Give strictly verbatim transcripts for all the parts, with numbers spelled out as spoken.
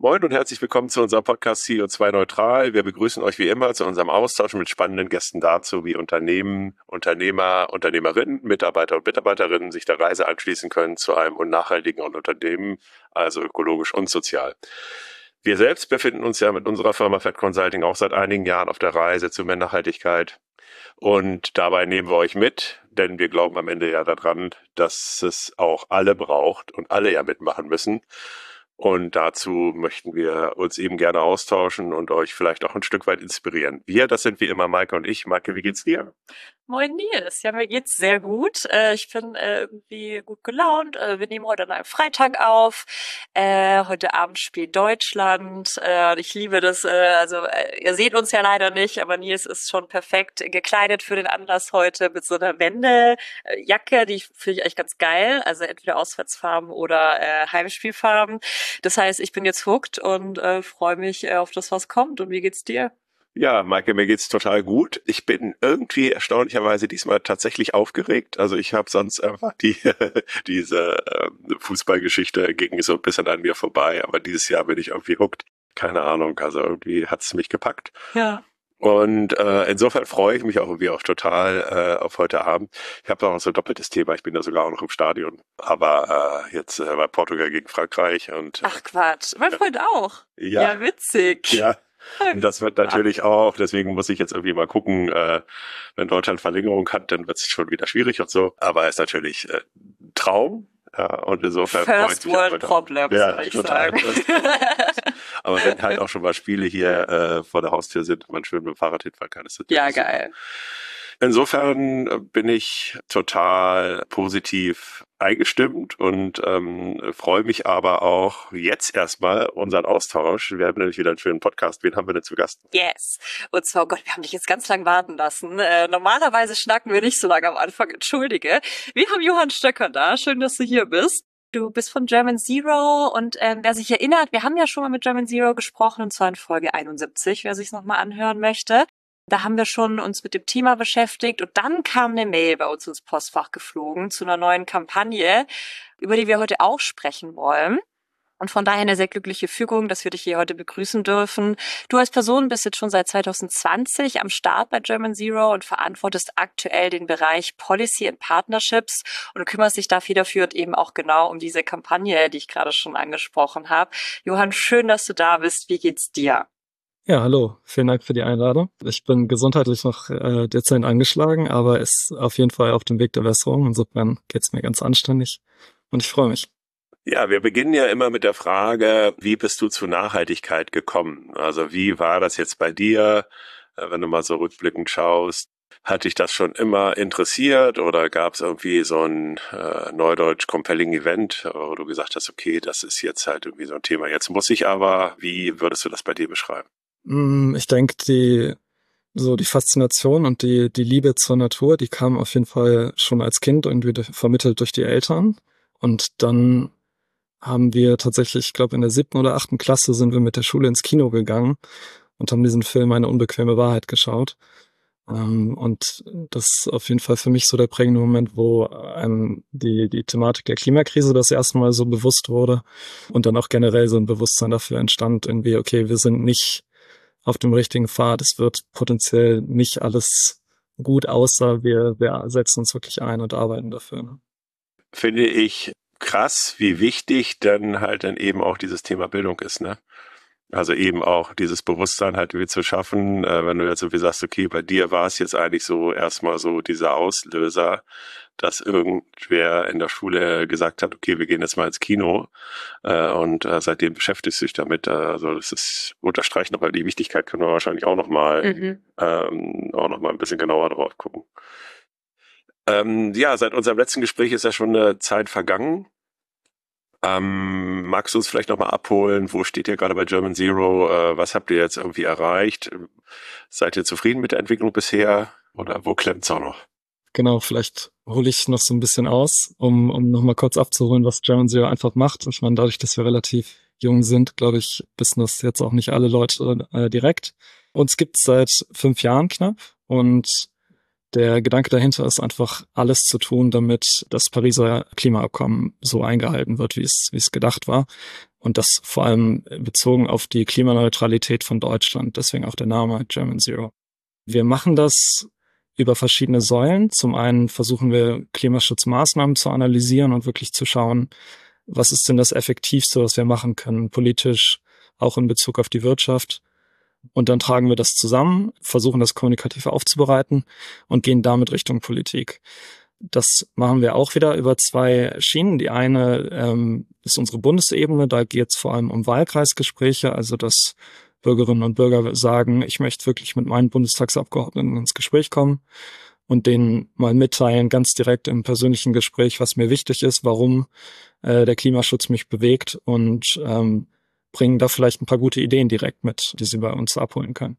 Moin und herzlich willkommen zu unserem Podcast C O zwei Neutral. Wir begrüßen euch wie immer zu unserem Austausch mit spannenden Gästen dazu, wie Unternehmen, Unternehmer, Unternehmerinnen, Mitarbeiter und Mitarbeiterinnen sich der Reise anschließen können zu einem nachhaltigen Unternehmen, also ökologisch und sozial. Wir selbst befinden uns ja mit unserer Firma Fed Consulting auch seit einigen Jahren auf der Reise zu mehr Nachhaltigkeit. Und dabei nehmen wir euch mit, denn wir glauben am Ende ja daran, dass es auch alle braucht und alle ja mitmachen müssen. Und dazu möchten wir uns eben gerne austauschen und euch vielleicht auch ein Stück weit inspirieren. Wir, das sind wie immer Maike und ich. Maike, wie geht's dir? Moin Nils, ja, mir geht's sehr gut. Äh, ich bin äh, irgendwie gut gelaunt. Äh, wir nehmen heute an einem Freitag auf. Äh, heute Abend spielt Deutschland. Äh, ich liebe das. Äh, also äh, ihr seht uns ja leider nicht, aber Nils ist schon perfekt gekleidet für den Anlass heute mit so einer Wendejacke, die finde ich eigentlich ganz geil. Also entweder Auswärtsfarben oder äh, Heimspielfarben. Das heißt, ich bin jetzt hooked und äh, freue mich äh, auf das, was kommt. Und wie geht's dir? Ja, Maike, mir geht's total gut. Ich bin irgendwie erstaunlicherweise diesmal tatsächlich aufgeregt. Also ich habe sonst einfach die diese äh, Fußballgeschichte ging so ein bisschen an mir vorbei, aber dieses Jahr bin ich irgendwie hooked. Keine Ahnung, also irgendwie hat's mich gepackt. Ja. Und äh, insofern freue ich mich auch irgendwie auch total äh, auf heute Abend. Ich habe auch so ein doppeltes Thema. Ich bin da sogar auch noch im Stadion, aber äh, jetzt äh, bei Portugal gegen Frankreich und. Ach Quatsch, mein ja. Freund auch. Ja, ja witzig. Ja. Und das wird natürlich auch, deswegen muss ich jetzt irgendwie mal gucken, äh, wenn Deutschland Verlängerung hat, dann wird es schon wieder schwierig und so. Aber es ist natürlich äh, Traum. Ja, und insofern First World Problems, ja, würde ich total. sagen. Aber wenn halt auch schon mal Spiele hier äh, vor der Haustür sind, man schön mit dem Fahrrad hinfahren kann, ist das ja super. geil. Insofern bin ich total positiv eingestimmt und ähm, freue mich aber auch jetzt erstmal unseren Austausch. Wir haben nämlich wieder einen schönen Podcast. Wen haben wir denn zu Gast? Yes. Und zwar, oh Gott, wir haben dich jetzt ganz lang warten lassen. Äh, normalerweise schnacken wir nicht so lange am Anfang, entschuldige. Wir haben Johann Stöcker da. Schön, dass du hier bist. Du bist von German Zero und ähm, wer sich erinnert, wir haben ja schon mal mit German Zero gesprochen und zwar in Folge einundsiebzig, wer sich nochmal anhören möchte. Da haben wir schon uns mit dem Thema beschäftigt und dann kam eine Mail bei uns ins Postfach geflogen zu einer neuen Kampagne, über die wir heute auch sprechen wollen. Und von daher eine sehr glückliche Fügung, dass wir dich hier heute begrüßen dürfen. Du als Person bist jetzt schon seit zwanzig zwanzig am Start bei German Zero und verantwortest aktuell den Bereich Policy and Partnerships und du kümmerst dich da federführend eben auch genau um diese Kampagne, die ich gerade schon angesprochen habe. Johann, schön, dass du da bist. Wie geht's dir? Ja, hallo. Vielen Dank für die Einladung. Ich bin gesundheitlich noch äh, dezent angeschlagen, aber ist auf jeden Fall auf dem Weg der Besserung. Insofern geht's mir ganz anständig und ich freue mich. Ja, wir beginnen ja immer mit der Frage, wie bist du zur Nachhaltigkeit gekommen? Also wie war das jetzt bei dir, wenn du mal so rückblickend schaust? Hat dich das schon immer interessiert oder gab es irgendwie so ein äh, neudeutsch compelling Event, wo du gesagt hast, okay, das ist jetzt halt irgendwie so ein Thema. Jetzt muss ich aber, wie würdest du das bei dir beschreiben? Ich denke, die so die Faszination und die die Liebe zur Natur, die kam auf jeden Fall schon als Kind irgendwie vermittelt durch die Eltern. Und dann haben wir tatsächlich, ich glaube in der siebten oder achten Klasse sind wir mit der Schule ins Kino gegangen und haben diesen Film Eine unbequeme Wahrheit geschaut. Und das ist auf jeden Fall für mich so der prägende Moment, wo einem die die Thematik der Klimakrise das erste Mal so bewusst wurde und dann auch generell so ein Bewusstsein dafür entstand, irgendwie, okay, wir sind nicht auf dem richtigen Pfad. Es wird potenziell nicht alles gut, außer wir, wir setzen uns wirklich ein und arbeiten dafür. Ne? Finde ich krass, wie wichtig dann halt dann eben auch dieses Thema Bildung ist, ne? Also eben auch dieses Bewusstsein halt irgendwie zu schaffen, äh, wenn du jetzt irgendwie sagst, okay, bei dir war es jetzt eigentlich so erstmal so dieser Auslöser, dass irgendwer in der Schule gesagt hat, okay, wir gehen jetzt mal ins Kino äh, und äh, seitdem beschäftigst du dich damit. Äh, also das ist, unterstreicht nochmal die Wichtigkeit, können wir wahrscheinlich auch nochmal mhm. ähm, auch noch mal ein bisschen genauer drauf gucken. Ähm, ja, seit unserem letzten Gespräch ist ja schon eine Zeit vergangen. Ähm, magst du uns vielleicht nochmal abholen? Wo steht ihr gerade bei German Zero? Äh, was habt ihr jetzt irgendwie erreicht? Seid ihr zufrieden mit der Entwicklung bisher? Oder wo klemmt's auch noch? Genau, vielleicht hole ich noch so ein bisschen aus, um um nochmal kurz abzuholen, was German Zero einfach macht. Ich meine, dadurch, dass wir relativ jung sind, glaube ich, wissen das jetzt auch nicht alle Leute äh, direkt. Uns gibt's seit fünf Jahren knapp und der Gedanke dahinter ist einfach, alles zu tun, damit das Pariser Klimaabkommen so eingehalten wird, wie es wie es gedacht war. Und das vor allem bezogen auf die Klimaneutralität von Deutschland. Deswegen auch der Name German Zero. Wir machen das über verschiedene Säulen. Zum einen versuchen wir, Klimaschutzmaßnahmen zu analysieren und wirklich zu schauen, was ist denn das Effektivste, was wir machen können, politisch, auch in Bezug auf die Wirtschaft. Und dann tragen wir das zusammen, versuchen das kommunikativ aufzubereiten und gehen damit Richtung Politik. Das machen wir auch wieder über zwei Schienen. Die eine ähm, ist unsere Bundesebene, da geht es vor allem um Wahlkreisgespräche, also dass Bürgerinnen und Bürger sagen, ich möchte wirklich mit meinen Bundestagsabgeordneten ins Gespräch kommen und denen mal mitteilen, ganz direkt im persönlichen Gespräch, was mir wichtig ist, warum äh, der Klimaschutz mich bewegt und ähm, bringen da vielleicht ein paar gute Ideen direkt mit, die sie bei uns abholen können.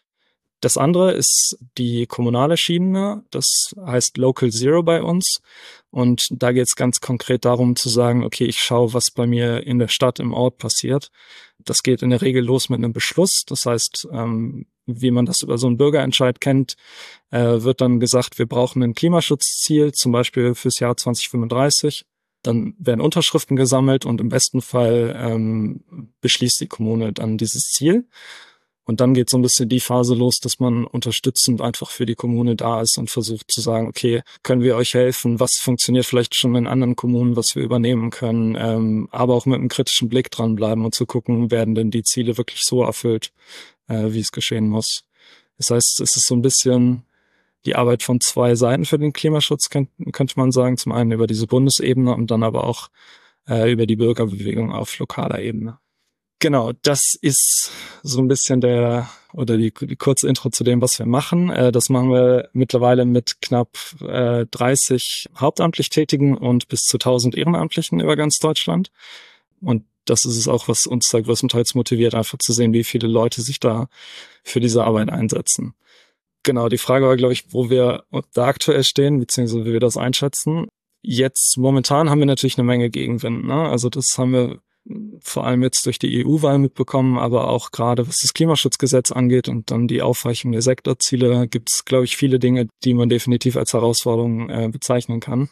Das andere ist die kommunale Schiene, das heißt Local Zero bei uns. Und da geht es ganz konkret darum zu sagen, okay, ich schaue, was bei mir in der Stadt, im Ort passiert. Das geht in der Regel los mit einem Beschluss. Das heißt, ähm, wie man das über so einen Bürgerentscheid kennt, äh, wird dann gesagt, wir brauchen ein Klimaschutzziel, zum Beispiel fürs Jahr zwanzig fünfunddreißig. Dann werden Unterschriften gesammelt und im besten Fall ähm, beschließt die Kommune dann dieses Ziel. Und dann geht so ein bisschen die Phase los, dass man unterstützend einfach für die Kommune da ist und versucht zu sagen, okay, können wir euch helfen? Was funktioniert vielleicht schon in anderen Kommunen, was wir übernehmen können? Ähm, aber auch mit einem kritischen Blick dranbleiben und zu gucken, werden denn die Ziele wirklich so erfüllt, äh, wie es geschehen muss. Das heißt, es ist so ein bisschen die Arbeit von zwei Seiten für den Klimaschutz, könnt, könnte man sagen. Zum einen über diese Bundesebene und dann aber auch äh, über die Bürgerbewegung auf lokaler Ebene. Genau, das ist so ein bisschen der, oder die, die kurze Intro zu dem, was wir machen. Äh, das machen wir mittlerweile mit knapp äh, dreißig hauptamtlich Tätigen und bis zu tausend Ehrenamtlichen über ganz Deutschland. Und das ist es auch, was uns da größtenteils motiviert, einfach zu sehen, wie viele Leute sich da für diese Arbeit einsetzen. Genau, die Frage war, glaube ich, wo wir da aktuell stehen, beziehungsweise wie wir das einschätzen. Jetzt, momentan haben wir natürlich eine Menge Gegenwind, ne? Also das haben wir vor allem jetzt durch die E U-Wahl mitbekommen, aber auch gerade was das Klimaschutzgesetz angeht und dann die Aufweichung der Sektorziele, gibt es, glaube ich, viele Dinge, die man definitiv als Herausforderung äh, bezeichnen kann.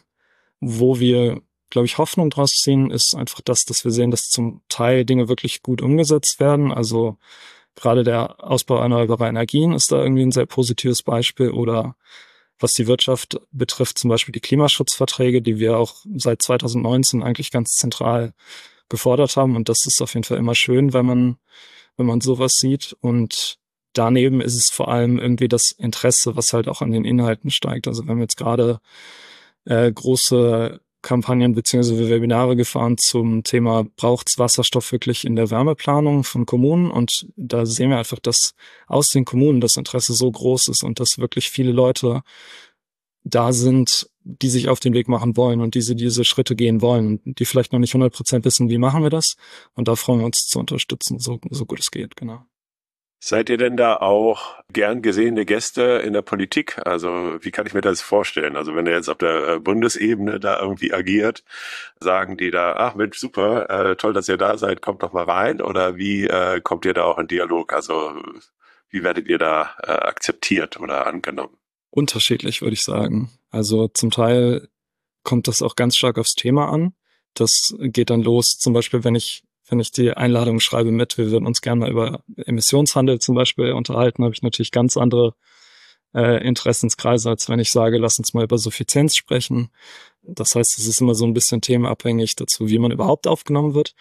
Wo wir, glaube ich, Hoffnung draus ziehen, ist einfach das, dass wir sehen, dass zum Teil Dinge wirklich gut umgesetzt werden. Also gerade der Ausbau erneuerbarer Energien ist da irgendwie ein sehr positives Beispiel oder was die Wirtschaft betrifft, zum Beispiel die Klimaschutzverträge, die wir auch seit zweitausendneunzehn eigentlich ganz zentral gefordert haben. Und das ist auf jeden Fall immer schön, wenn man, wenn man sowas sieht. Und daneben ist es vor allem irgendwie das Interesse, was halt auch an den Inhalten steigt. Also wir haben jetzt gerade äh, große Kampagnen beziehungsweise Webinare gefahren zum Thema, braucht's Wasserstoff wirklich in der Wärmeplanung von Kommunen? Und da sehen wir einfach, dass aus den Kommunen das Interesse so groß ist und dass wirklich viele Leute da sind, die sich auf den Weg machen wollen und diese diese Schritte gehen wollen und die vielleicht noch nicht hundert Prozent wissen, wie machen wir das. Und da freuen wir uns zu unterstützen, so, so gut es geht, genau. Seid ihr denn da auch gern gesehene Gäste in der Politik? Also wie kann ich mir das vorstellen? Also wenn ihr jetzt auf der Bundesebene da irgendwie agiert, sagen die da, ach Mensch, super, äh, toll, dass ihr da seid, kommt doch mal rein. Oder wie äh, kommt ihr da auch in Dialog? Also wie werdet ihr da äh, akzeptiert oder angenommen? Unterschiedlich, würde ich sagen. Also zum Teil kommt das auch ganz stark aufs Thema an. Das geht dann los, zum Beispiel, wenn ich wenn ich die Einladung schreibe mit, wir würden uns gerne mal über Emissionshandel zum Beispiel unterhalten, habe ich natürlich ganz andere äh, Interessenskreise, als wenn ich sage, lass uns mal über Suffizienz sprechen. Das heißt, es ist immer so ein bisschen themenabhängig dazu, wie man überhaupt aufgenommen wird.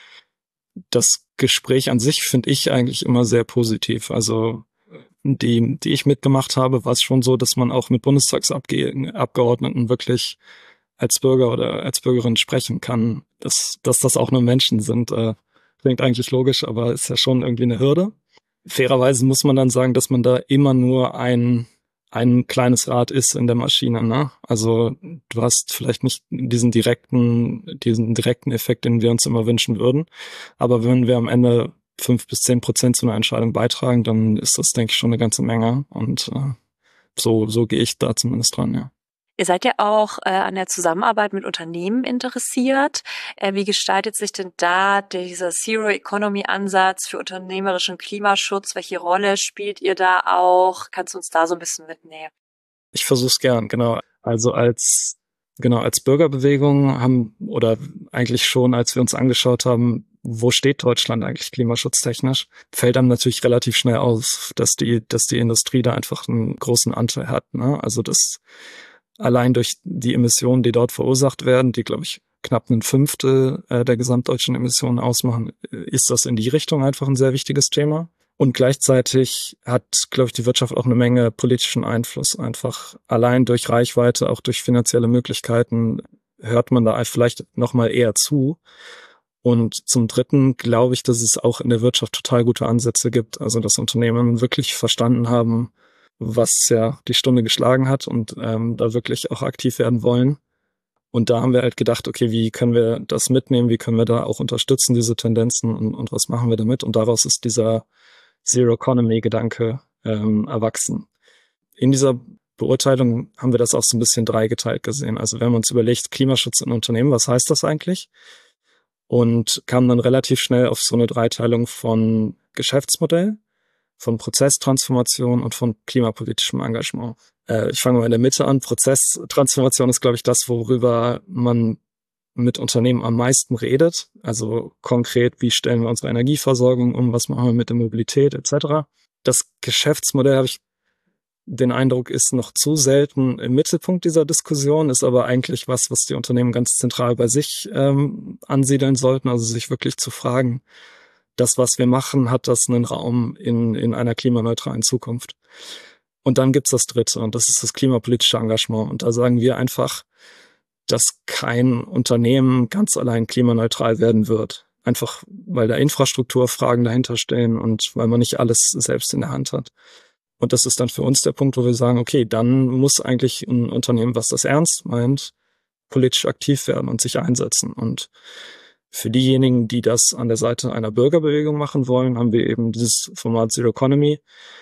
Das Gespräch an sich finde ich eigentlich immer sehr positiv. Also die, die ich mitgemacht habe, war es schon so, dass man auch mit Bundestagsabgeordneten wirklich als Bürger oder als Bürgerin sprechen kann, dass, dass das auch nur Menschen sind. Äh, klingt eigentlich logisch, aber ist ja schon irgendwie eine Hürde. Fairerweise muss man dann sagen, dass man da immer nur ein, ein kleines Rad ist in der Maschine, ne? Also du hast vielleicht nicht diesen direkten, diesen direkten Effekt, den wir uns immer wünschen würden. Aber wenn wir am Ende fünf bis zehn Prozent zu einer Entscheidung beitragen, dann ist das, denke ich, schon eine ganze Menge. Und äh, so, so gehe ich da zumindest dran, ja. Ihr seid ja auch äh, an der Zusammenarbeit mit Unternehmen interessiert. Äh, wie gestaltet sich denn da dieser Zero-Economy-Ansatz für unternehmerischen Klimaschutz? Welche Rolle spielt ihr da auch? Kannst du uns da so ein bisschen mitnehmen? Ich versuche es gern, genau. Also als genau als Bürgerbewegung haben oder eigentlich schon, als wir uns angeschaut haben, wo steht Deutschland eigentlich klimaschutztechnisch, fällt einem natürlich relativ schnell auf, dass die, dass die Industrie da einfach einen großen Anteil hat, ne? Also das allein durch die Emissionen, die dort verursacht werden, die, glaube ich, knapp ein Fünftel äh, der gesamtdeutschen Emissionen ausmachen, ist das in die Richtung einfach ein sehr wichtiges Thema. Und gleichzeitig hat, glaube ich, die Wirtschaft auch eine Menge politischen Einfluss. Einfach allein durch Reichweite, auch durch finanzielle Möglichkeiten hört man da vielleicht noch mal eher zu. Und zum Dritten glaube ich, dass es auch in der Wirtschaft total gute Ansätze gibt. Also dass Unternehmen wirklich verstanden haben, was ja die Stunde geschlagen hat und ähm, da wirklich auch aktiv werden wollen. Und da haben wir halt gedacht, okay, wie können wir das mitnehmen? Wie können wir da auch unterstützen, diese Tendenzen und, und was machen wir damit? Und daraus ist dieser Zero-Economy-Gedanke ähm, erwachsen. In dieser Beurteilung haben wir das auch so ein bisschen dreigeteilt gesehen. Also wenn man uns überlegt, Klimaschutz in Unternehmen, was heißt das eigentlich? Und kam dann relativ schnell auf so eine Dreiteilung von Geschäftsmodell, von Prozesstransformation und von klimapolitischem Engagement. Äh, ich fange mal in der Mitte an. Prozesstransformation ist, glaube ich, das, worüber man mit Unternehmen am meisten redet. Also konkret, wie stellen wir unsere Energieversorgung um, was machen wir mit der Mobilität et cetera. Das Geschäftsmodell, habe ich den Eindruck, ist noch zu selten im Mittelpunkt dieser Diskussion, ist aber eigentlich was, was die Unternehmen ganz zentral bei sich ähm, ansiedeln sollten, also sich wirklich zu fragen, das, was wir machen, hat das einen Raum in, in einer klimaneutralen Zukunft. Und dann gibt's das Dritte, und das ist das klimapolitische Engagement. Und da sagen wir einfach, dass kein Unternehmen ganz allein klimaneutral werden wird. Einfach, weil da Infrastrukturfragen dahinter stehen und weil man nicht alles selbst in der Hand hat. Und das ist dann für uns der Punkt, wo wir sagen, okay, dann muss eigentlich ein Unternehmen, was das ernst meint, politisch aktiv werden und sich einsetzen. Und für diejenigen, die das an der Seite einer Bürgerbewegung machen wollen, haben wir eben dieses Format Zero Economy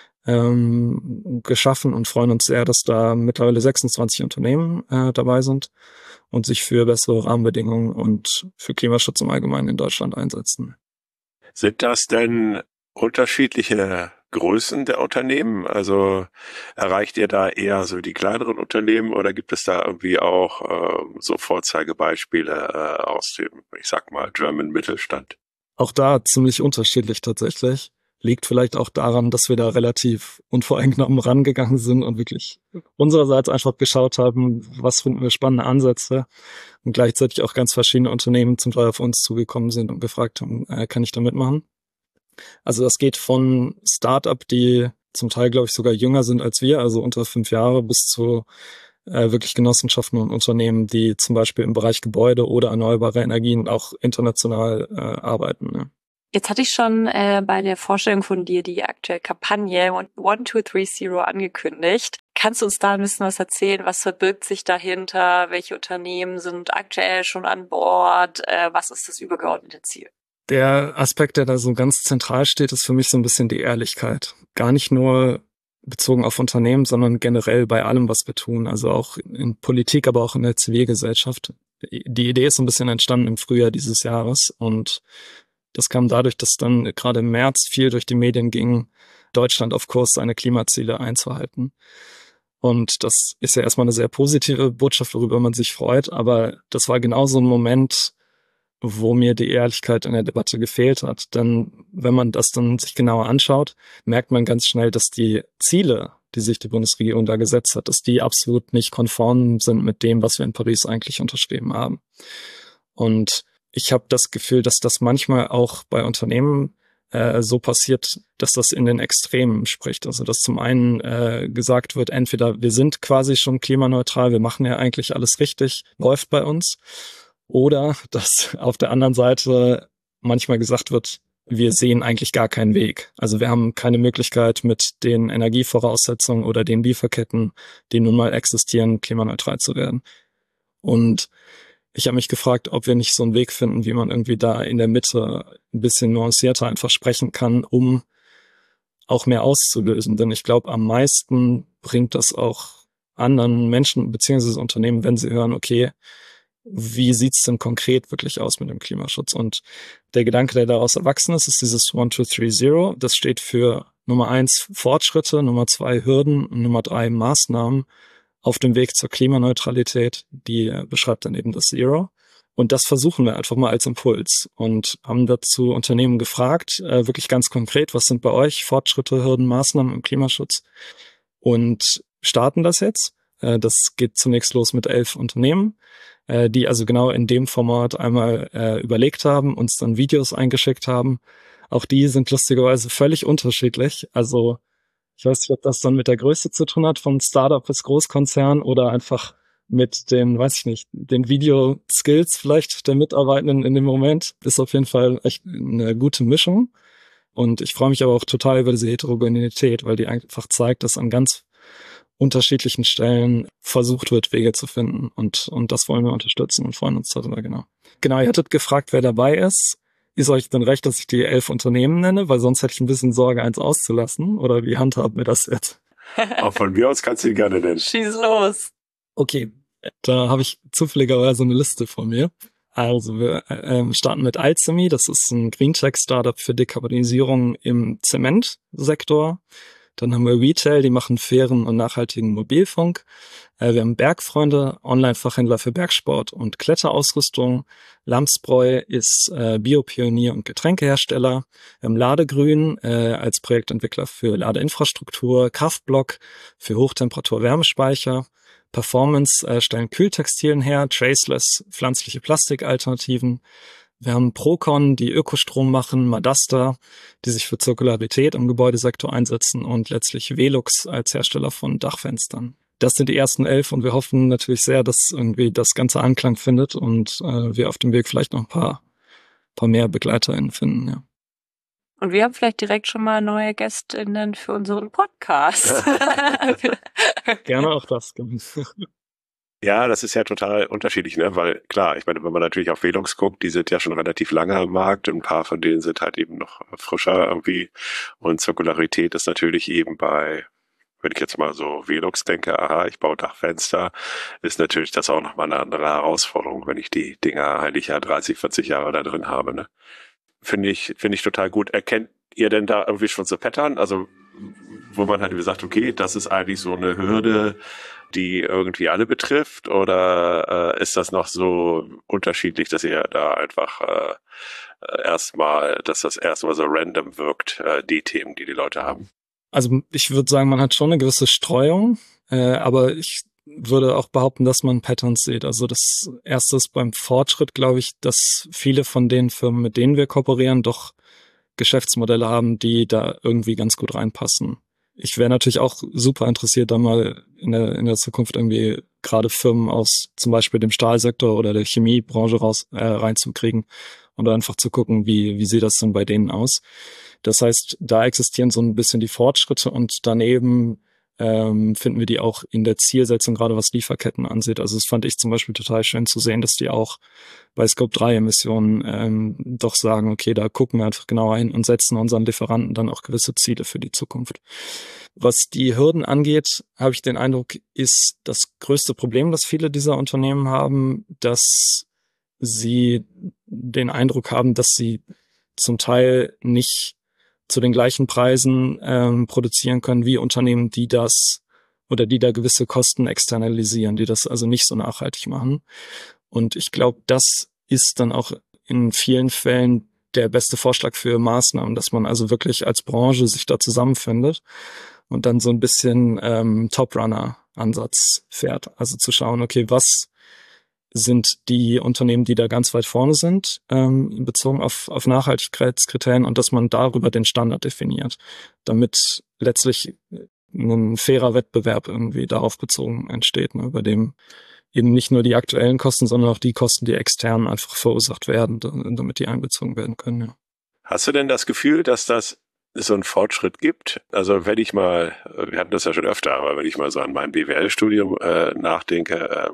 ähm, geschaffen und freuen uns sehr, dass da mittlerweile sechsundzwanzig Unternehmen äh, dabei sind und sich für bessere Rahmenbedingungen und für Klimaschutz im Allgemeinen in Deutschland einsetzen. Sind das denn unterschiedliche Größen der Unternehmen? Also erreicht ihr da eher so die kleineren Unternehmen oder gibt es da irgendwie auch äh, so Vorzeigebeispiele äh, aus dem, ich sag mal, German Mittelstand? Auch da ziemlich unterschiedlich tatsächlich. Liegt vielleicht auch daran, dass wir da relativ unvoreingenommen rangegangen sind und wirklich unsererseits einfach geschaut haben, was finden wir spannende Ansätze und gleichzeitig auch ganz verschiedene Unternehmen zum Teil auf uns zugekommen sind und gefragt haben, äh, kann ich da mitmachen? Also das geht von Start-up, die zum Teil, glaube ich, sogar jünger sind als wir, also unter fünf Jahre, bis zu äh, wirklich Genossenschaften und Unternehmen, die zum Beispiel im Bereich Gebäude oder erneuerbare Energien auch international äh, arbeiten. Ne? Jetzt hatte ich schon äh, bei der Vorstellung von dir die aktuelle Kampagne one two three zero angekündigt. Kannst du uns da ein bisschen was erzählen? Was verbirgt sich dahinter? Welche Unternehmen sind aktuell schon an Bord? Äh, was ist das übergeordnete Ziel? Der Aspekt, der da so ganz zentral steht, ist für mich so ein bisschen die Ehrlichkeit. Gar nicht nur bezogen auf Unternehmen, sondern generell bei allem, was wir tun. Also auch in Politik, aber auch in der Zivilgesellschaft. Die Idee ist so ein bisschen entstanden im Frühjahr dieses Jahres und das kam dadurch, dass dann gerade im März viel durch die Medien ging, Deutschland auf Kurs, seine Klimaziele einzuhalten. Und das ist ja erstmal eine sehr positive Botschaft, worüber man sich freut. Aber das war genau so ein Moment, wo mir die Ehrlichkeit in der Debatte gefehlt hat. Denn wenn man das dann sich genauer anschaut, merkt man ganz schnell, dass die Ziele, die sich die Bundesregierung da gesetzt hat, dass die absolut nicht konform sind mit dem, was wir in Paris eigentlich unterschrieben haben. Und ich habe das Gefühl, dass das manchmal auch bei Unternehmen äh, so passiert, dass das in den Extremen spricht. Also dass zum einen äh, gesagt wird, entweder wir sind quasi schon klimaneutral, wir machen ja eigentlich alles richtig, läuft bei uns. Oder dass auf der anderen Seite manchmal gesagt wird, wir sehen eigentlich gar keinen Weg. Also wir haben keine Möglichkeit, mit den Energievoraussetzungen oder den Lieferketten, die nun mal existieren, klimaneutral zu werden. Und ich habe mich gefragt, ob wir nicht so einen Weg finden, wie man irgendwie da in der Mitte ein bisschen nuancierter einfach sprechen kann, um auch mehr auszulösen. Denn ich glaube, am meisten bringt das auch anderen Menschen bzw. Unternehmen, wenn sie hören, okay, wie sieht's denn konkret wirklich aus mit dem Klimaschutz? Und der Gedanke, der daraus erwachsen ist, ist dieses one two three zero. Das steht für Nummer eins Fortschritte, Nummer zwei Hürden und Nummer drei Maßnahmen auf dem Weg zur Klimaneutralität. Die beschreibt dann eben das Zero. Und das versuchen wir einfach mal als Impuls und haben dazu Unternehmen gefragt, äh, wirklich ganz konkret, was sind bei euch Fortschritte, Hürden, Maßnahmen im Klimaschutz? Und starten das jetzt. Äh, das geht zunächst los mit elf Unternehmen, äh, die also genau in dem Format einmal äh, überlegt haben, uns dann Videos eingeschickt haben. Auch die sind lustigerweise völlig unterschiedlich. Also ich weiß nicht, ob das dann mit der Größe zu tun hat, von Startup bis Großkonzern oder einfach mit den, weiß ich nicht, den Video-Skills vielleicht der Mitarbeitenden in dem Moment. Ist auf jeden Fall echt eine gute Mischung. Und ich freue mich aber auch total über diese Heterogenität, weil die einfach zeigt, dass an ganz unterschiedlichen Stellen versucht wird, Wege zu finden. Und, und das wollen wir unterstützen und freuen uns darüber, genau. Genau, ihr hattet gefragt, wer dabei ist. Ist euch denn recht, dass ich die elf Unternehmen nenne? Weil sonst hätte ich ein bisschen Sorge, eins auszulassen. Oder wie handhaben wir das jetzt? Auch von mir aus kannst du ihn gerne nennen. Schieß los. Okay, da habe ich zufälligerweise eine Liste vor mir. Also wir äh, starten mit Alchemy. Das ist ein Greentech-Startup für Dekarbonisierung im Zementsektor. Dann haben wir Retail, die machen fairen und nachhaltigen Mobilfunk. Äh, wir haben Bergfreunde, Online-Fachhändler für Bergsport und Kletterausrüstung. Lamsbräu ist äh, Biopionier und Getränkehersteller. Wir haben Ladegrün äh, als Projektentwickler für Ladeinfrastruktur. Kraftblock für Hochtemperatur-Wärmespeicher. Performance äh, stellen Kühltextilien her, Traceless, pflanzliche Plastikalternativen. Wir haben Procon, die Ökostrom machen, Madasta, die sich für Zirkularität im Gebäudesektor einsetzen und letztlich Velux als Hersteller von Dachfenstern. Das sind die ersten elf und wir hoffen natürlich sehr, dass irgendwie das Ganze Anklang findet und äh, wir auf dem Weg vielleicht noch ein paar, paar mehr BegleiterInnen finden, ja. Und wir haben vielleicht direkt schon mal neue GästInnen für unseren Podcast. Gerne auch das. Ja, das ist ja total unterschiedlich, ne? Weil klar, ich meine, wenn man natürlich auf Velux guckt, die sind ja schon relativ lange am Markt. Ein paar von denen sind halt eben noch frischer irgendwie. Und Zirkularität ist natürlich eben bei, wenn ich jetzt mal so Velux denke, aha, ich baue Dachfenster, ist natürlich das auch nochmal eine andere Herausforderung, wenn ich die Dinger eigentlich ja dreißig, vierzig Jahre da drin habe, ne? Finde ich, finde ich total gut. Erkennt ihr denn da irgendwie schon so Pattern? Also, wo man halt gesagt, okay, das ist eigentlich so eine Hürde, die irgendwie alle betrifft, oder äh, ist das noch so unterschiedlich, dass ihr da einfach äh, erstmal, dass das erstmal so random wirkt, äh, die Themen, die die Leute haben? Also ich würde sagen, man hat schon eine gewisse Streuung, äh, aber ich würde auch behaupten, dass man Patterns sieht. Also das Erste ist beim Fortschritt, glaube ich, dass viele von den Firmen, mit denen wir kooperieren, doch Geschäftsmodelle haben, die da irgendwie ganz gut reinpassen. Ich wäre natürlich auch super interessiert, da mal in der, in der Zukunft irgendwie gerade Firmen aus zum Beispiel dem Stahlsektor oder der Chemiebranche raus äh, reinzukriegen und einfach zu gucken, wie wie sieht das denn bei denen aus. Das heißt, da existieren so ein bisschen die Fortschritte und daneben ähm, finden wir die auch in der Zielsetzung, gerade was Lieferketten ansieht. Also das fand ich zum Beispiel total schön zu sehen, dass die auch bei Scope drei Emissionen ähm, doch sagen, okay, da gucken wir einfach genauer hin und setzen unseren Lieferanten dann auch gewisse Ziele für die Zukunft. Was die Hürden angeht, habe ich den Eindruck, ist das größte Problem, das viele dieser Unternehmen haben, dass sie den Eindruck haben, dass sie zum Teil nicht zu den gleichen Preisen ähm, produzieren können wie Unternehmen, die das oder die da gewisse Kosten externalisieren, die das also nicht so nachhaltig machen. Und ich glaube, das ist dann auch in vielen Fällen der beste Vorschlag für Maßnahmen, dass man also wirklich als Branche sich da zusammenfindet und dann so ein bisschen ähm, Top-Runner-Ansatz fährt. Also zu schauen, okay, was sind die Unternehmen, die da ganz weit vorne sind, ähm, bezogen auf, auf Nachhaltigkeitskriterien und dass man darüber den Standard definiert, damit letztlich ein fairer Wettbewerb irgendwie darauf bezogen entsteht, ne, bei dem eben nicht nur die aktuellen Kosten, sondern auch die Kosten, die extern einfach verursacht werden, damit die einbezogen werden können. Ja. Hast du denn das Gefühl, dass das so einen Fortschritt gibt? Also wenn ich mal, wir hatten das ja schon öfter, aber wenn ich mal so an mein B W L-Studium äh, nachdenke, äh,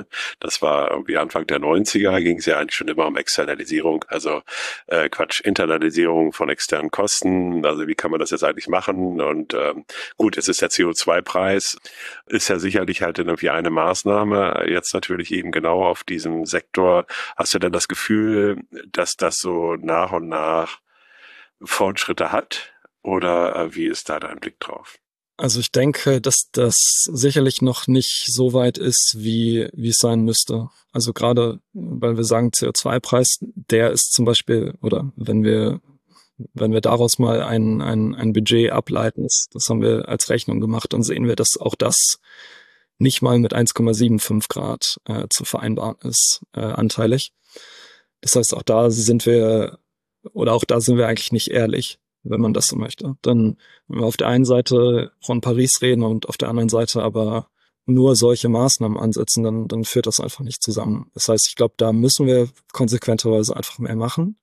das war irgendwie Anfang der neunziger, ging es ja eigentlich schon immer um Externalisierung, also äh, Quatsch, Internalisierung von externen Kosten, also wie kann man das jetzt eigentlich machen? Und ähm, gut, es ist der C O zwei Preis, ist ja sicherlich halt irgendwie eine Maßnahme, jetzt natürlich eben genau auf diesem Sektor. Hast du denn das Gefühl, dass das so nach und nach Fortschritte hat? Oder äh, wie ist da dein Blick drauf? Also ich denke, dass das sicherlich noch nicht so weit ist, wie wie es sein müsste. Also gerade, weil wir sagen C O zwei Preis, der ist zum Beispiel, oder wenn wir wenn wir daraus mal ein ein ein Budget ableiten, das, das haben wir als Rechnung gemacht, dann sehen wir, dass auch das nicht mal mit eins Komma fünfundsiebzig Grad äh, zu vereinbaren ist, äh, anteilig. Das heißt, auch da sind wir, oder auch da sind wir eigentlich nicht ehrlich, wenn man das so möchte. Dann, wenn wir auf der einen Seite von Paris reden und auf der anderen Seite aber nur solche Maßnahmen ansetzen, dann, dann führt das einfach nicht zusammen. Das heißt, ich glaube, da müssen wir konsequenterweise einfach mehr machen.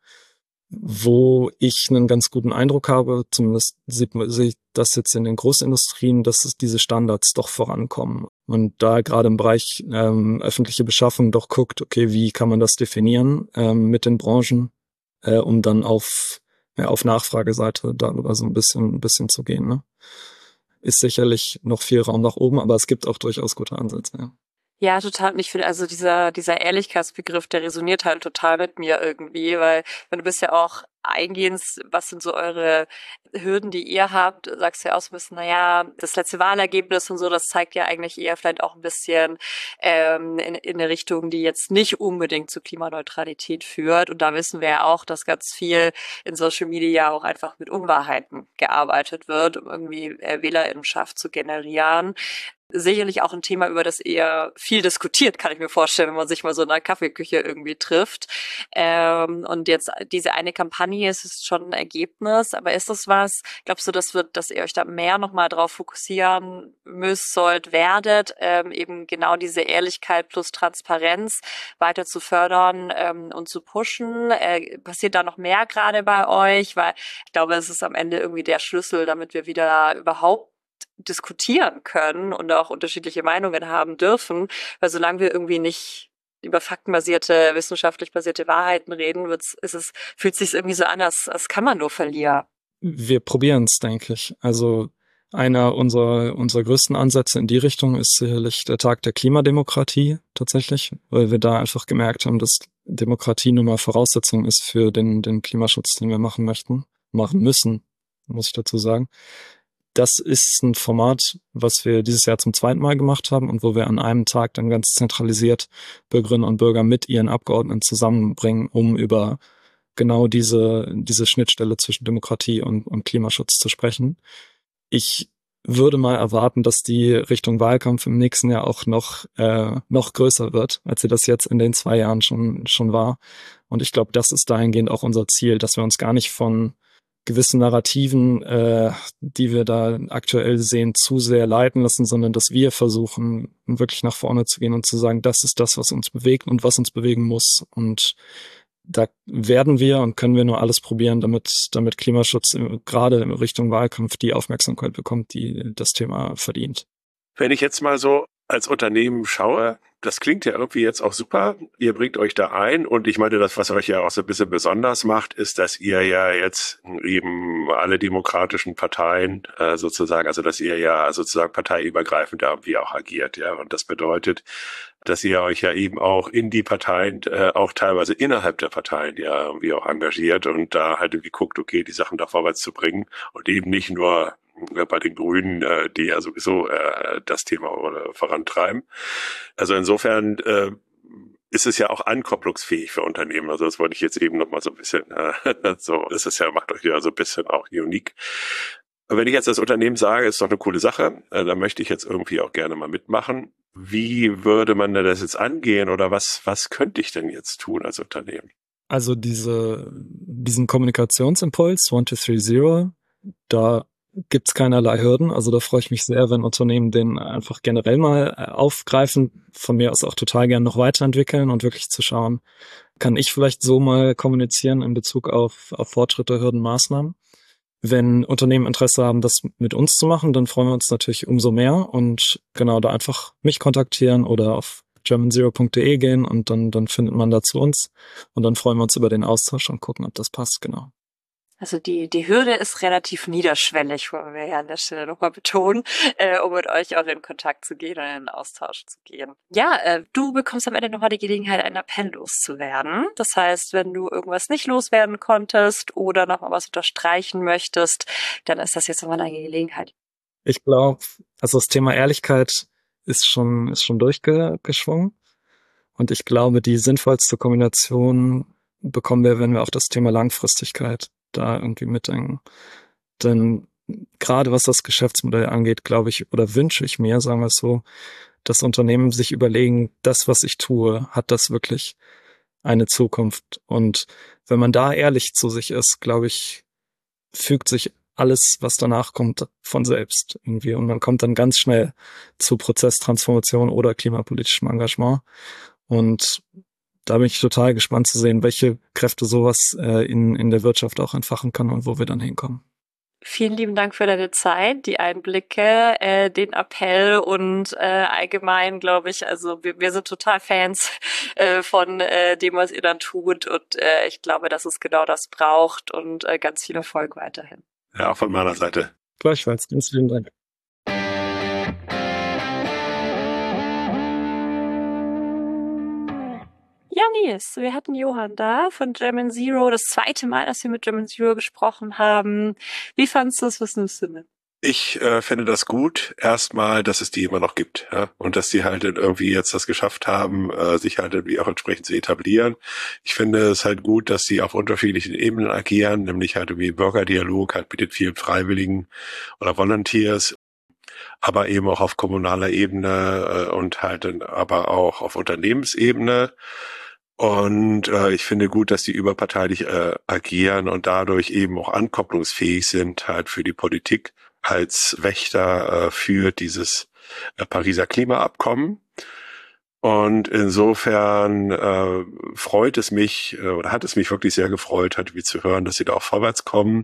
Wo ich einen ganz guten Eindruck habe, zumindest sieht man, sehe ich das jetzt in den Großindustrien, dass es diese Standards doch vorankommen. Und da gerade im Bereich ähm, öffentliche Beschaffung doch guckt, okay, wie kann man das definieren ähm, mit den Branchen, äh, um dann auf ja, auf Nachfrageseite darüber so ein bisschen ein bisschen zu gehen. Ne? Ist sicherlich noch viel Raum nach oben, aber es gibt auch durchaus gute Ansätze. Ja. Ja, total. Und ich finde, also dieser, dieser Ehrlichkeitsbegriff, der resoniert halt total mit mir irgendwie, weil, wenn du bist ja auch eingehend, was sind so eure Hürden, die ihr habt, sagst du ja auch so ein bisschen, naja, das letzte Wahlergebnis und so, das zeigt ja eigentlich eher vielleicht auch ein bisschen ähm, in, in eine Richtung, die jetzt nicht unbedingt zu Klimaneutralität führt. Und da wissen wir ja auch, dass ganz viel in Social Media auch einfach mit Unwahrheiten gearbeitet wird, um irgendwie äh, Wählerinnenschaft zu generieren. Sicherlich auch ein Thema, über das ihr viel diskutiert, kann ich mir vorstellen, wenn man sich mal so in einer Kaffeeküche irgendwie trifft. Ähm, und jetzt diese eine Kampagne, es ist schon ein Ergebnis, aber ist das was, glaubst du, das wird, dass ihr euch da mehr nochmal drauf fokussieren müsst, sollt, werdet, ähm, eben genau diese Ehrlichkeit plus Transparenz weiter zu fördern ähm, und zu pushen? Äh, passiert da noch mehr gerade bei euch? Weil ich glaube, es ist am Ende irgendwie der Schlüssel, damit wir wieder überhaupt diskutieren können und auch unterschiedliche Meinungen haben dürfen, weil solange wir irgendwie nicht über faktenbasierte, wissenschaftlich basierte Wahrheiten reden, wird's, ist es, fühlt sich irgendwie so an, als, als kann man nur verlieren. Wir probieren es, denke ich. Also einer unserer, unserer größten Ansätze in die Richtung ist sicherlich der Tag der Klimademokratie tatsächlich, weil wir da einfach gemerkt haben, dass Demokratie nun mal Voraussetzung ist für den, den Klimaschutz, den wir machen möchten, machen müssen, muss ich dazu sagen. Das ist ein Format, was wir dieses Jahr zum zweiten Mal gemacht haben und wo wir an einem Tag dann ganz zentralisiert Bürgerinnen und Bürger mit ihren Abgeordneten zusammenbringen, um über genau diese, diese Schnittstelle zwischen Demokratie und, und Klimaschutz zu sprechen. Ich würde mal erwarten, dass die Richtung Wahlkampf im nächsten Jahr auch noch, äh, noch größer wird, als sie das jetzt in den zwei Jahren schon, schon war. Und ich glaube, das ist dahingehend auch unser Ziel, dass wir uns gar nicht von gewissen Narrativen, äh, die wir da aktuell sehen, zu sehr leiten lassen, sondern dass wir versuchen, wirklich nach vorne zu gehen und zu sagen, das ist das, was uns bewegt und was uns bewegen muss. Und da werden wir und können wir nur alles probieren, damit, damit Klimaschutz gerade in Richtung Wahlkampf die Aufmerksamkeit bekommt, die das Thema verdient. Wenn ich jetzt mal so als Unternehmen schaue, das klingt ja irgendwie jetzt auch super. Ihr bringt euch da ein und ich meine, das, was euch ja auch so ein bisschen besonders macht, ist, dass ihr ja jetzt eben alle demokratischen Parteien äh, sozusagen, also dass ihr ja sozusagen parteiübergreifend da irgendwie auch agiert, ja. Und das bedeutet, dass ihr euch ja eben auch in die Parteien, äh, auch teilweise innerhalb der Parteien ja irgendwie auch engagiert und da halt irgendwie guckt, okay, die Sachen da vorwärts zu bringen und eben nicht nur bei den Grünen, äh, die ja sowieso äh, das Thema äh, vorantreiben. Also insofern äh, ist es ja auch ankopplungsfähig für Unternehmen. Also das wollte ich jetzt eben noch mal so ein bisschen, äh, so, das ist ja, macht euch ja so ein bisschen auch unique. Wenn ich jetzt das Unternehmen sage, ist doch eine coole Sache, äh, da möchte ich jetzt irgendwie auch gerne mal mitmachen. Wie würde man denn das jetzt angehen oder was, was könnte ich denn jetzt tun als Unternehmen? Also diese, diesen Kommunikationsimpuls one two three zero, da gibt's keinerlei Hürden. Also da freue ich mich sehr, wenn Unternehmen den einfach generell mal aufgreifen, von mir aus auch total gern noch weiterentwickeln und wirklich zu schauen, kann ich vielleicht so mal kommunizieren in Bezug auf, auf Fortschritte, Hürden, Maßnahmen. Wenn Unternehmen Interesse haben, das mit uns zu machen, dann freuen wir uns natürlich umso mehr und genau da einfach mich kontaktieren oder auf german zero punkt de gehen und dann, dann findet man da zu uns und dann freuen wir uns über den Austausch und gucken, ob das passt, genau. Also die die Hürde ist relativ niederschwellig, wollen wir ja an der Stelle nochmal betonen, äh, um mit euch auch in Kontakt zu gehen und in den Austausch zu gehen. Ja, äh, du bekommst am Ende nochmal die Gelegenheit, einen Appell loszuwerden. Das heißt, wenn du irgendwas nicht loswerden konntest oder nochmal was unterstreichen möchtest, dann ist das jetzt nochmal eine Gelegenheit. Ich glaube, also das Thema Ehrlichkeit ist schon, ist schon durchgeschwungen. Und ich glaube, die sinnvollste Kombination bekommen wir, wenn wir auch das Thema Langfristigkeit da irgendwie mitdenken. Denn gerade was das Geschäftsmodell angeht, glaube ich, oder wünsche ich mir, sagen wir es so, dass Unternehmen sich überlegen, das, was ich tue, hat das wirklich eine Zukunft? Und wenn man da ehrlich zu sich ist, glaube ich, fügt sich alles, was danach kommt, von selbst irgendwie. Und man kommt dann ganz schnell zu Prozesstransformation oder klimapolitischem Engagement. Und da bin ich total gespannt zu sehen, welche Kräfte sowas äh, in, in der Wirtschaft auch entfachen kann und wo wir dann hinkommen. Vielen lieben Dank für deine Zeit, die Einblicke, äh, den Appell und äh, allgemein, glaube ich, also wir, wir sind total Fans äh, von äh, dem, was ihr dann tut und äh, ich glaube, dass es genau das braucht und äh, ganz viel Erfolg weiterhin. Ja, auch von meiner Seite. Gleichfalls, ganz vielen Dank. Ja, Nils, wir hatten Johann da von German Zero, das zweite Mal, dass wir mit German Zero gesprochen haben. Wie fandst du es? Was nimmst du mit? Ich äh, finde das gut, erstmal, dass es die immer noch gibt, ja, und dass die halt irgendwie jetzt das geschafft haben, äh, sich halt irgendwie auch entsprechend zu etablieren. Ich finde es halt gut, dass sie auf unterschiedlichen Ebenen agieren, nämlich halt irgendwie Bürgerdialog, halt mit den vielen Freiwilligen oder Volunteers, aber eben auch auf kommunaler Ebene äh, und halt dann aber auch auf Unternehmensebene. Und äh, ich finde gut, dass die überparteilich äh, agieren und dadurch eben auch ankopplungsfähig sind halt für die Politik als Wächter äh, für dieses äh, Pariser Klimaabkommen. Und insofern äh, freut es mich äh, oder hat es mich wirklich sehr gefreut, halt wie zu hören, dass sie da auch vorwärts kommen.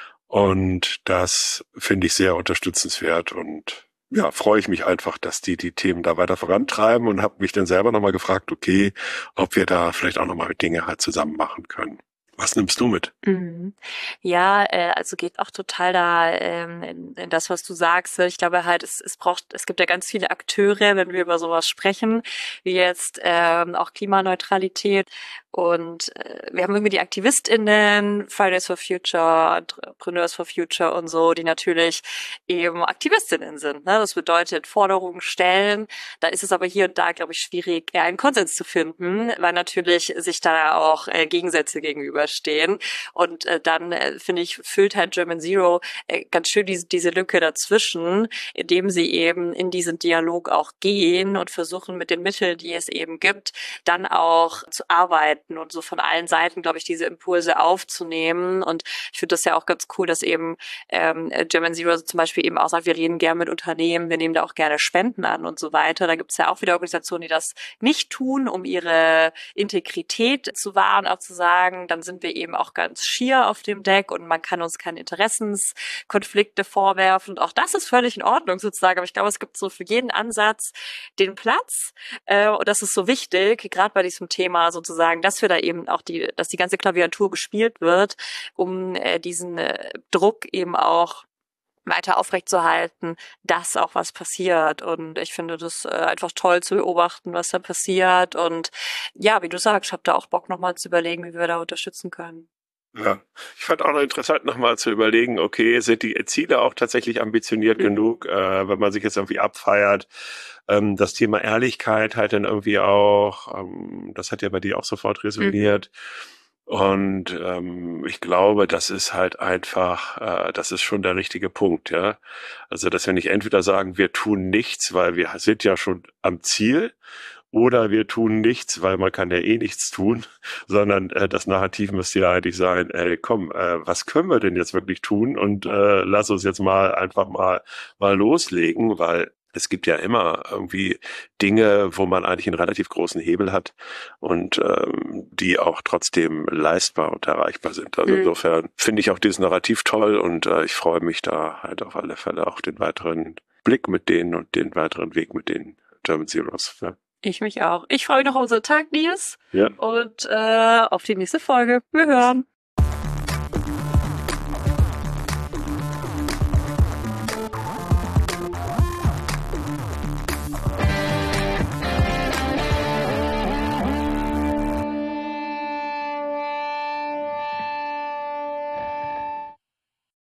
Und das finde ich sehr unterstützenswert und ja, freue ich mich einfach, dass die die Themen da weiter vorantreiben und habe mich dann selber nochmal gefragt, okay, ob wir da vielleicht auch nochmal Dinge halt zusammen machen können. Was nimmst du mit? Mhm. Ja, äh, also geht auch total da ähm, in, in das, was du sagst. Ich glaube halt, es, es braucht, es gibt ja ganz viele Akteure, wenn wir über sowas sprechen, wie jetzt ähm, auch Klimaneutralität. Und äh, wir haben irgendwie die AktivistInnen, Fridays for Future, Entrepreneurs for Future und so, die natürlich eben AktivistInnen sind. Ne? Das bedeutet Forderungen stellen. Da ist es aber hier und da, glaube ich, schwierig, eher einen Konsens zu finden, weil natürlich sich da auch äh, Gegensätze gegenüberstehen. Und äh, dann, äh, finde ich, füllt halt German Zero äh, ganz schön diese, diese Lücke dazwischen, indem sie eben in diesen Dialog auch gehen und versuchen mit den Mitteln, die es eben gibt, dann auch zu arbeiten und so von allen Seiten, glaube ich, diese Impulse aufzunehmen. Und ich finde das ja auch ganz cool, dass eben ähm, German Zero zum Beispiel eben auch sagt, wir reden gerne mit Unternehmen, wir nehmen da auch gerne Spenden an und so weiter. Da gibt es ja auch wieder Organisationen, die das nicht tun, um ihre Integrität zu wahren, auch zu sagen, dann sind wir eben auch ganz schier auf dem Deck und man kann uns keine Interessenskonflikte vorwerfen. Und auch das ist völlig in Ordnung sozusagen. Aber ich glaube, es gibt so für jeden Ansatz den Platz. Äh, und das ist so wichtig, gerade bei diesem Thema sozusagen, dass wir da eben auch die, dass die ganze Klaviatur gespielt wird, um äh, diesen äh, Druck eben auch weiter aufrechtzuerhalten, dass auch was passiert. Und ich finde das äh, einfach toll zu beobachten, was da passiert. Und ja, wie du sagst, ich habe da auch Bock, nochmal zu überlegen, wie wir da unterstützen können. Ja, ich fand auch noch interessant, nochmal zu überlegen, okay, sind die Ziele auch tatsächlich ambitioniert mhm. genug, äh, wenn man sich jetzt irgendwie abfeiert, ähm, das Thema Ehrlichkeit halt dann irgendwie auch, ähm, das hat ja bei dir auch sofort resoniert. Mhm. Und ähm, ich glaube, das ist halt einfach, äh, das ist schon der richtige Punkt, ja. Also, dass wir nicht entweder sagen, wir tun nichts, weil wir sind ja schon am Ziel, oder wir tun nichts, weil man kann ja eh nichts tun, sondern äh, das Narrativ müsste ja eigentlich sein, ey, komm, äh, was können wir denn jetzt wirklich tun? Und äh, lass uns jetzt mal einfach mal mal loslegen, weil es gibt ja immer irgendwie Dinge, wo man eigentlich einen relativ großen Hebel hat und ähm, die auch trotzdem leistbar und erreichbar sind. Also mhm. insofern finde ich auch dieses Narrativ toll und äh, ich freue mich da halt auf alle Fälle auch den weiteren Blick mit denen und den weiteren Weg mit den German Zeros. Ja. Ich mich auch. Ich freue mich noch auf unseren Tag, Nils. Ja. Und äh, auf die nächste Folge. Wir hören.